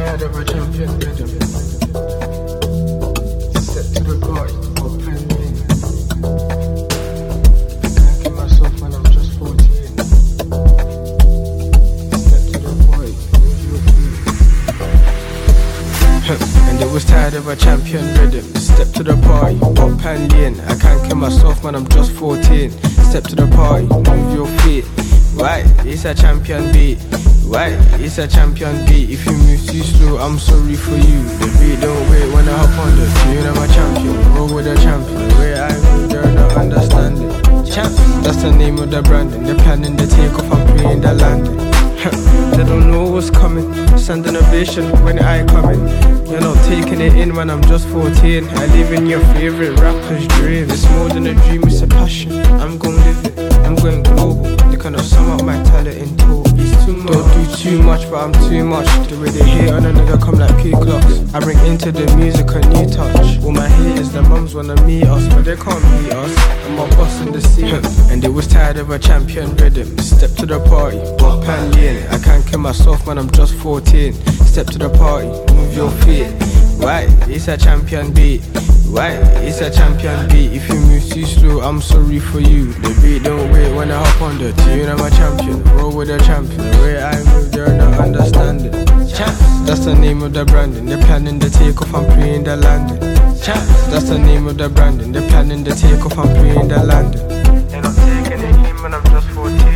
tired of a champion rhythm. Step to the party, open in. I can't keep myself when I'm just 14. Step to the party, move your feet. And it was tired of a champion rhythm. Step to the party, pop and lean. I can't kill myself when I'm just 14. Step to the party, move your feet. Why? It's a champion beat. Why? It's a champion beat. If you move too slow, I'm sorry for you. The beat don't wait when I hop on the tune. I'm a champion, roll with a champion. The way I move, they're not understanding. Champ, that's the name of the branding. The planning, the takeoff, I'm playing the landing. They don't know what's coming. Send an ovation when I come in. You're not taking it in when I'm just 14. I live in your favorite rapper's dream. It's more than a dream, it's a passion. I'm gon' live it, I'm going global. They cannot sum up my talent in total. It's too much. Don't do too much, but I'm too much. The way they hate on a nigga come like P-clocks. I bring into the music a new touch. All my haters, the mums wanna meet us, but they can't meet us. I'm a boss in the scene. And they was tired of a champion rhythm. Step to the party, pop and lean. I can't kill myself when I'm just 14. Step to the party, move your feet. Why? It's a champion beat. Why? It's a champion beat. If you move too slow, I'm sorry for you. The beat don't wait when I hop on the tune. I'm a champion, roll with a champion. The way I move, they're not understanding. Champs, that's the name of the branding. They're planning the takeoff, I'm playing the landing. Champs, that's the name of the branding. They're planning the takeoff, I'm playing the landing. They're not taking it in when I'm just 14.